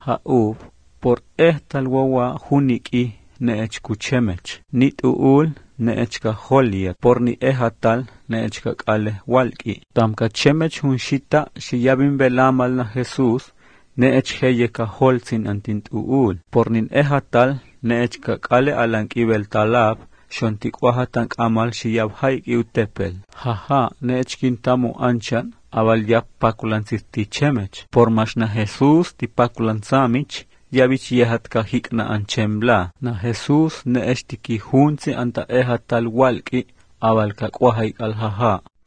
Haub, por tal wawa huniki neech kuchemech, nit uul neech ka holia, por ni tal neech ka kale walki. Tam ka chemech hunshita shiyabin belamal na Jesús, neech heye ka holzin antint uul, por nin tal neech ka kale alanki bel talab, shontik wahatank amal shiyab haik iutepel. Haha, neech kintamu anchan, aval yap pakulan sisti chemech, por mas na Jesús ti pakulan samich, yabich yehat ka hik na anchembla, na Jesús neech tiki hunzi anta tal walki, aval ka kwahaik al haha.